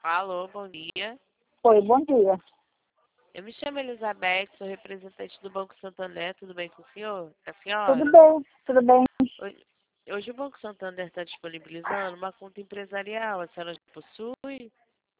Alô, bom dia. Oi, bom dia. Eu me chamo Elizabeth, sou representante do Banco Santander. Tudo bem com o senhor? A Tudo senhora? bem, tudo bem. Hoje o Banco Santander está disponibilizando uma conta empresarial. A senhora já possui?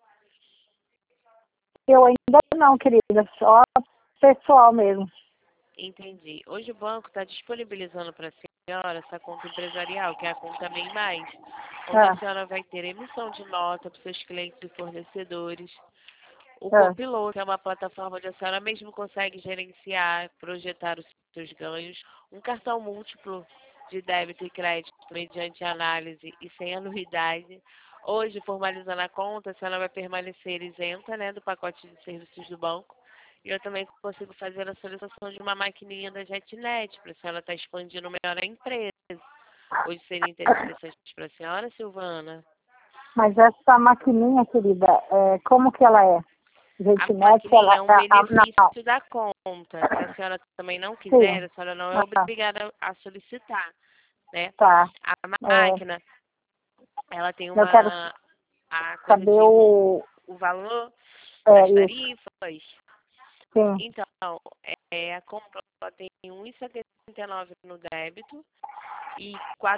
Eu ainda não, querida, só pessoal mesmo. Entendi. Hoje o banco está disponibilizando para a senhora essa conta empresarial, que é a conta MEI Mais, onde a Ah, senhora vai ter emissão de nota para os seus clientes e fornecedores. O ah, Copiloto é uma plataforma onde a senhora mesmo consegue gerenciar, projetar os seus ganhos. Um cartão múltiplo de débito e crédito mediante análise e sem anuidade. Hoje, formalizando a conta, a senhora vai permanecer isenta, né, do pacote de serviços do banco. E eu também consigo fazer a solicitação de uma maquininha da JetNet, para a senhora estar expandindo melhor a empresa. Hoje seria interessante para a senhora, Silvana? mas essa maquininha, querida, como que ela é? A JetNet, ela maquininha é um não. benefício da conta. Se a senhora também não quiser, Sim, a senhora não é ah, obrigada a solicitar, né? tá. A É, máquina, ela tem eu quero a coisa saber de o valor das isso, tarifas. sim. Então, a compra ela tem 1,79 no débito e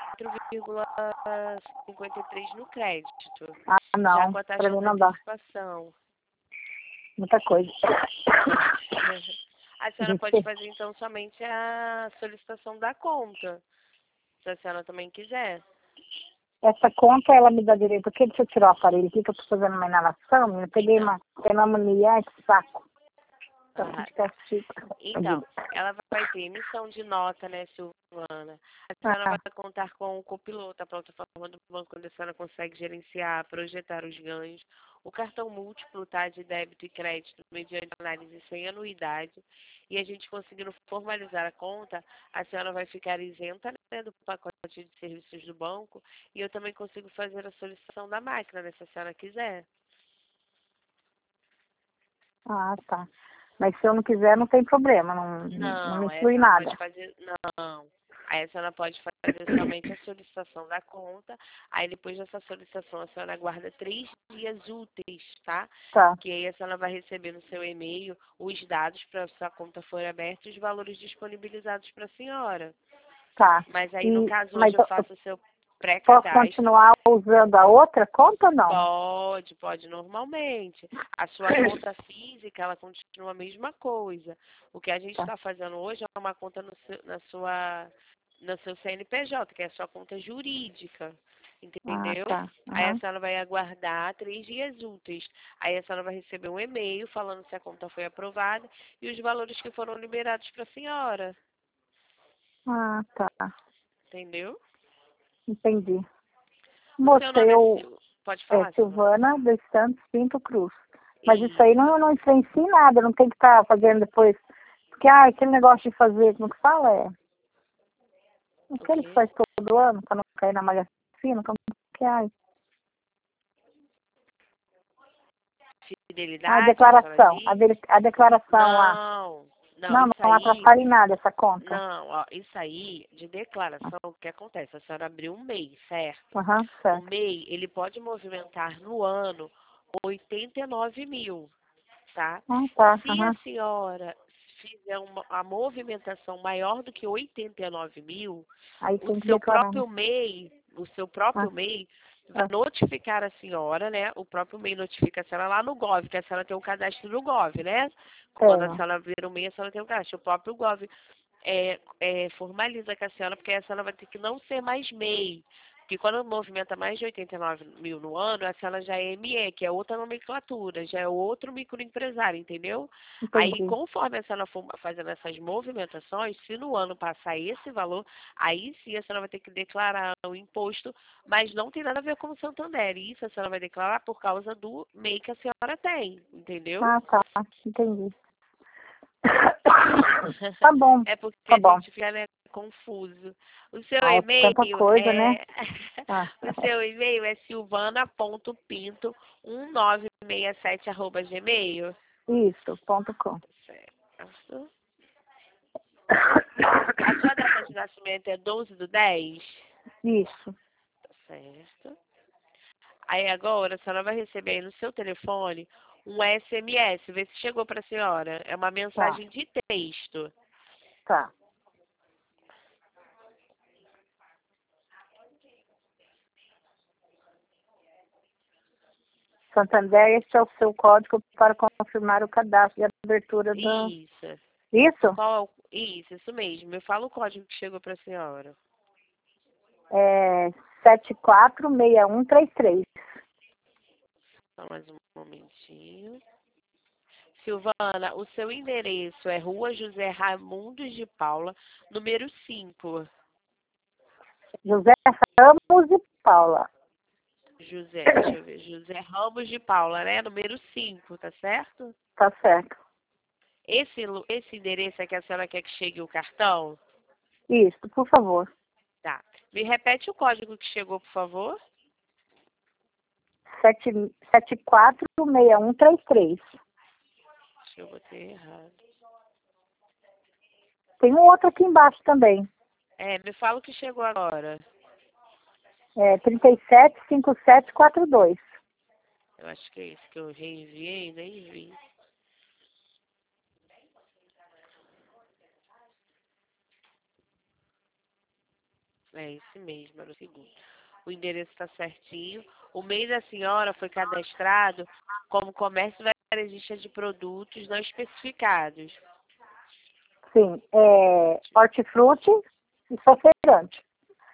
4,53 no crédito, Ah, já não, com a pra taxa mim da não dá, antecipação. muita coisa. A senhora pode fazer então somente a solicitação da conta, se a senhora também quiser. Essa conta, ela me dá direito, porque deixa eu tirar o aparelho aqui, que eu tô fazendo uma inalação, eu peguei Então, uma pneumonia, ai, que saco. Tá ah, de tá. castigo. Então, ela vai ter emissão de nota, né, Silvana? A senhora Ah, vai contar com o copiloto, a plataforma do banco, onde a senhora consegue gerenciar, projetar os ganhos. O cartão múltiplo, tá, de débito e crédito, mediante análise sem anuidade. E a gente conseguindo formalizar a conta, a senhora vai ficar isenta, né, do pacote de serviços do banco. E eu também consigo fazer a solicitação da máquina, né, se a senhora quiser. tá. Mas se eu não quiser, não tem problema, não me Não, influi essa ela nada. pode fazer. Não. Aí a senhora pode fazer somente a solicitação da conta. Aí depois dessa solicitação a senhora aguarda 3 dias úteis, tá? Tá, Que aí a senhora vai receber no seu e-mail os dados para sua conta for aberta e os valores disponibilizados para a senhora. tá. Mas aí no caso Mas hoje eu eu faço o seu posso pré-cadastro. continuar usando a outra conta ou não? Pode, normalmente. A sua conta física, ela continua a mesma coisa. O que a gente Tá. está fazendo hoje é uma conta no seu CNPJ, que é a sua conta jurídica, Ah, entendeu? tá. Aí a Aham. senhora vai aguardar 3 dias úteis. Aí a senhora vai receber um e-mail falando se a conta foi aprovada e os valores que foram liberados para a senhora, Ah, tá. entendeu? Entendi. O seu Moça, nome é Pode é falar, Silvana? Silvana dos Santos Pinto Cruz. Mas isso aí Isso. não influencia em nada, não tem que estar fazendo depois. Porque, aquele negócio de fazer, como que fala? O Aquele que quê? faz todo ano, para não cair na malha fina, como que é? A Fidelidade, que a senhora declaração, diz? a declaração lá. Não, Não, isso não aí, atrapalha em nada essa conta. não, ó, isso aí de declaração, o que acontece? A senhora abriu um MEI, certo? Aham, O certo. MEI, ele pode movimentar no ano 89 mil, tá? Ah, tá. Se a Aham. senhora fizer a movimentação maior do que 89 mil, Aí o tem que seu declarar, né? próprio MEI, Ah, vai ah, notificar a senhora, né? O próprio MEI notifica a senhora lá no Gov, que a senhora tem um cadastro no Gov, né? Quando a tenho. senhora vira o MEI, a senhora tem um cadastro. O próprio Gov formaliza com a senhora, porque a senhora vai ter que não ser mais MEI. Porque quando movimenta mais de 89 mil no ano, a senhora já é ME, que é outra nomenclatura, já é outro microempresário, entendeu? Aí, Entendi. conforme a senhora for fazendo essas movimentações, se no ano passar esse valor, aí sim a senhora vai ter que declarar o imposto, mas não tem nada a ver com o Santander. Isso a senhora vai declarar por causa do MEI que a senhora tem, entendeu? Ah, tá. Entendi. Tá bom, É porque tá a bom. gente fica, né, confuso. O seu Ah, é tanta e-mail coisa, né? é Ah, o seu e-mail é silvana.pinto1967@gmail. isso, ponto com. Certo. A sua data de nascimento é 12/10? Isso. Certo. Aí agora a senhora vai receber aí no seu telefone um SMS, vê se chegou para a senhora. É uma mensagem de texto. Tá. Santander, este é o seu código para confirmar o cadastro de abertura do... Isso. Isso? Qual é isso mesmo. Me fala o código que chegou para a senhora. É 746133. Só mais um momentinho. Silvana, o seu endereço é Rua José Raimundos de Paula, número 5. José Ramos e Paula. José, deixa eu ver. José Ramos de Paula, né? Número 5, tá certo? Tá certo. Esse endereço é que a senhora quer que chegue o cartão? Isso, por favor. Tá. Me repete o código que chegou, por favor. 746133. Acho que eu botei errado. Tem um outro aqui embaixo também. Me fala o que chegou agora. É 375742. Eu acho que é esse que eu reenviei, nem vi. É esse mesmo, era o segundo. O endereço está certinho. O MEI da senhora foi cadastrado como comércio varejista de produtos não especificados. Sim, hortifruti e sou feirante.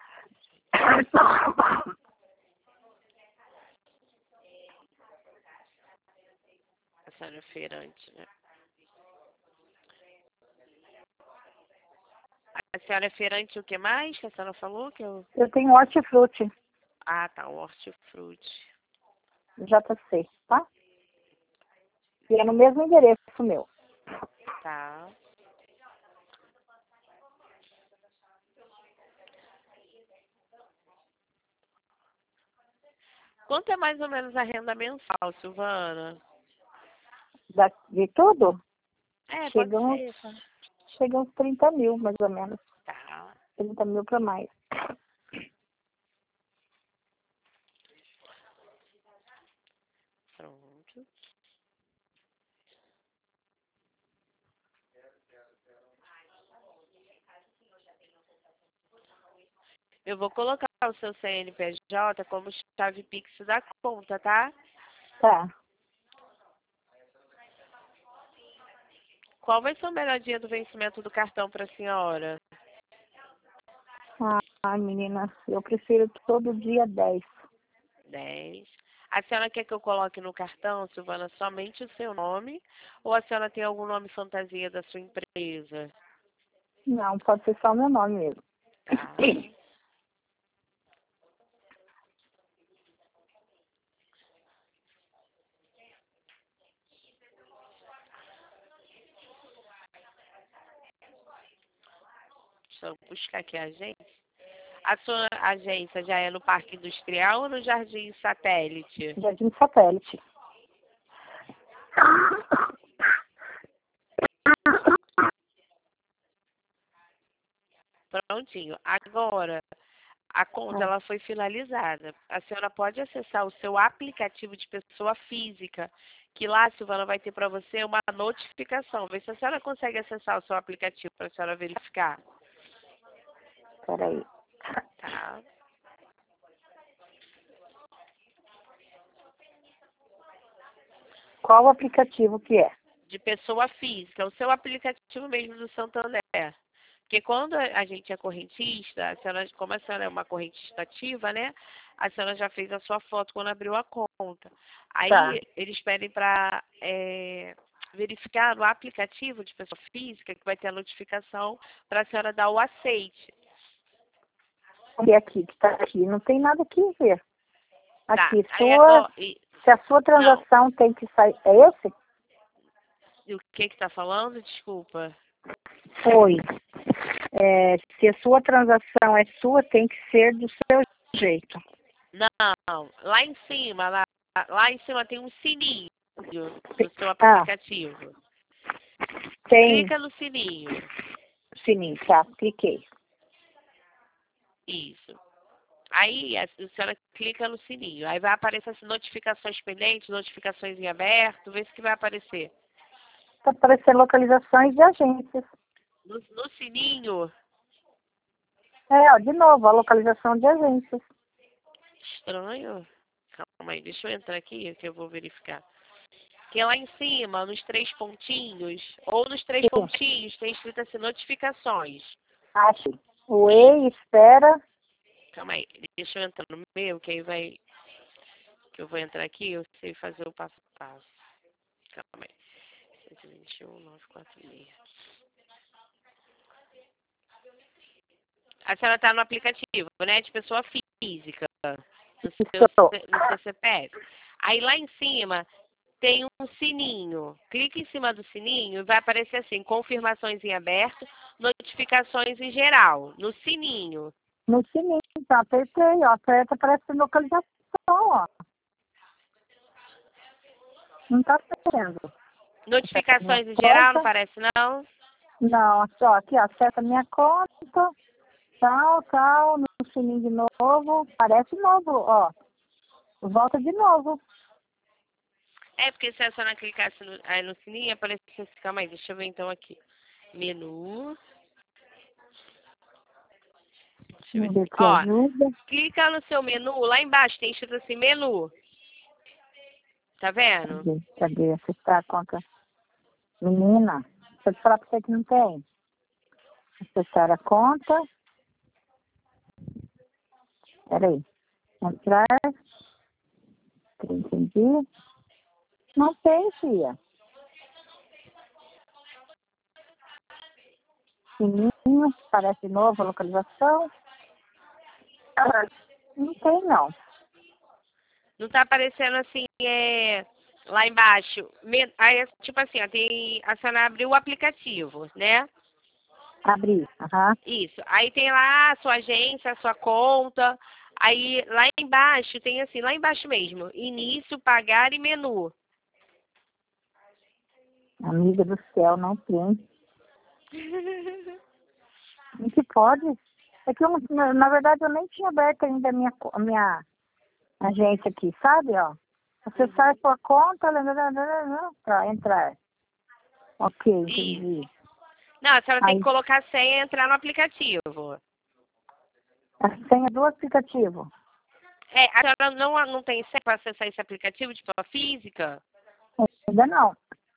A senhora é feirante, né? A senhora é feirante o que mais que a senhora falou? Eu tenho hortifruti, Ah, tá, o hortifruti. JC, tá? E é no mesmo endereço meu. Tá. Quanto é mais ou menos a renda mensal, Silvana? De tudo? Pode Chega uns, ser, tá? chega uns 30 mil, mais ou menos. Tá. 30 mil para mais. Pronto. Eu vou colocar o seu CNPJ como chave Pix da conta, tá? Tá. Qual vai ser o melhor dia do vencimento do cartão para a senhora? Menina, eu prefiro todo dia 10. 10. A senhora quer que eu coloque no cartão, Silvana, somente o seu nome? Ou a senhora tem algum nome fantasia da sua empresa? Não, pode ser só o meu nome mesmo. Tá. Deixa eu buscar aqui a agência. A sua agência já é no Parque Industrial ou no Jardim Satélite? Jardim Satélite. Prontinho. Agora, a conta ela foi finalizada. A senhora pode acessar o seu aplicativo de pessoa física, que lá, Silvana, vai ter para você uma notificação. Vê se a senhora consegue acessar o seu aplicativo para a senhora verificar. Peraí. Tá? Qual o aplicativo que é? De pessoa física, o seu aplicativo mesmo do Santander. Porque quando a gente é correntista, a senhora, como a senhora é uma correntista ativa, né? A senhora já fez a sua foto quando abriu a conta. Aí Tá. eles pedem para verificar no aplicativo de pessoa física, que vai ter a notificação para a senhora dar o aceite. E aqui, que tá aqui, não tem nada aqui a ver. Aqui, Tá. Aí agora, se a sua transação tem que sair, é esse? e o que está falando? Desculpa. Foi. Se a sua transação é sua, tem que ser do seu jeito. Não, lá em cima tem um sininho no seu aplicativo. Tem Clica no sininho. sininho, tá? Cliquei. Isso. Aí a senhora clica no sininho. Aí vai aparecer as notificações pendentes, notificações em aberto. Vê se que vai aparecer. Está aparecendo localizações de agências. No sininho. É, ó, de novo, a localização de agências. Estranho. Calma aí, deixa eu entrar aqui que eu vou verificar. Que lá em cima, nos 3 pontinhos, ou nos 3 Sim. pontinhos, tem escrito assim, notificações. Acho. O E espera. Calma aí, deixa eu entrar no meu, que aí vai... Que eu vou entrar aqui, eu sei fazer o passo a passo. Calma aí. 121, 946. A senhora está no aplicativo, né? De pessoa física. Estou. No seu CPF. Aí lá em cima tem um sininho. Clique em cima do sininho e vai aparecer assim, confirmações em aberto, notificações em geral. No sininho. No sininho, tá, apertei, ó. Aperta, aparece localização, ó. Não tá aparecendo. Minha Notificações em geral, não conta. parece não? Não, só aqui, ó, acessa minha conta, tal, no sininho de novo, aparece novo, ó. Volta de novo. É porque se a senhora clicasse aí no sininho, aparecesse assim, calma aí, deixa eu ver então aqui. Menu. Deixa eu ver Ver se... que Ó, ajuda. clica no seu menu, lá embaixo tem escrito assim, menu. Tá vendo? Cadê? Acessar a conta. Menina, deixa eu te falar pra você que não tem. Acessar a conta. Peraí. Entrar. Entendi. Não tem, filha. Sininho, parece novo a localização. Ah, não tem, não. Não tá aparecendo assim, lá embaixo. Aí, tipo assim, ó, a senhora abriu o aplicativo, né? Abri. Aham. Isso. Aí tem lá a sua agência, a sua conta. Aí lá embaixo tem assim, lá embaixo mesmo, início, pagar e menu. Amiga do céu, não tem. Como que pode? É que eu, na verdade eu nem tinha aberto ainda a minha agência aqui, sabe, ó? Acessar sua conta, para entrar. Ok, Isso. entendi. Não, a senhora tem Aí, que colocar a senha e entrar no aplicativo. a senha do aplicativo. É, a senhora não tem senha para acessar esse aplicativo de forma física? Ainda não.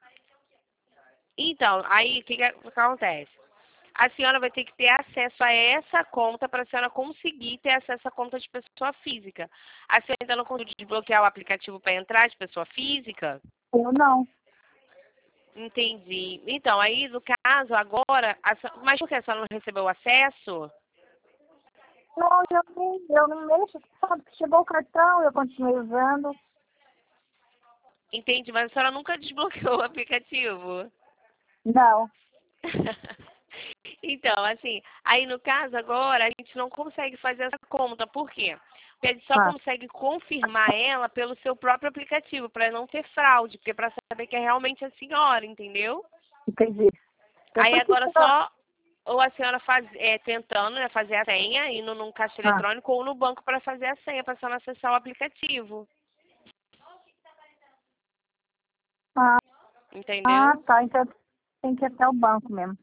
Então, aí o que acontece? A senhora vai ter que ter acesso a essa conta para a senhora conseguir ter acesso à conta de pessoa física. A senhora ainda não conseguiu desbloquear o aplicativo para entrar de pessoa física? Eu não. Entendi. Então, aí no caso, agora, mas por que a senhora não recebeu acesso? Não, eu não mexo. Sabe que chegou o cartão, eu continuei usando. Entendi, mas a senhora nunca desbloqueou o aplicativo. Não. Então, assim, aí no caso agora a gente não consegue fazer essa conta. Por quê? Porque a gente só Ah, consegue confirmar ela pelo seu próprio aplicativo, para não ter fraude, porque para saber que é realmente a senhora, entendeu? entendi. Eu Aí preciso. agora só ou a senhora tentando, né, fazer a senha, indo num caixa Ah, eletrônico ou no banco para fazer a senha, para a senhora acessar o aplicativo. ah, Entendeu? tá. Então tem que ir até o banco mesmo.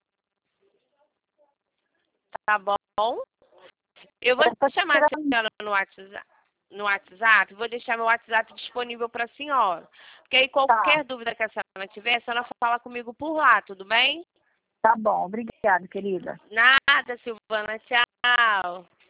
Tá bom? Eu vou Eu tô chamar a esperando. senhora no WhatsApp, vou deixar meu WhatsApp disponível para a senhora. Porque aí Tá, qualquer dúvida que a senhora tiver, a senhora fala comigo por lá, tudo bem? tá bom. Obrigada, querida. Nada, Silvana, tchau.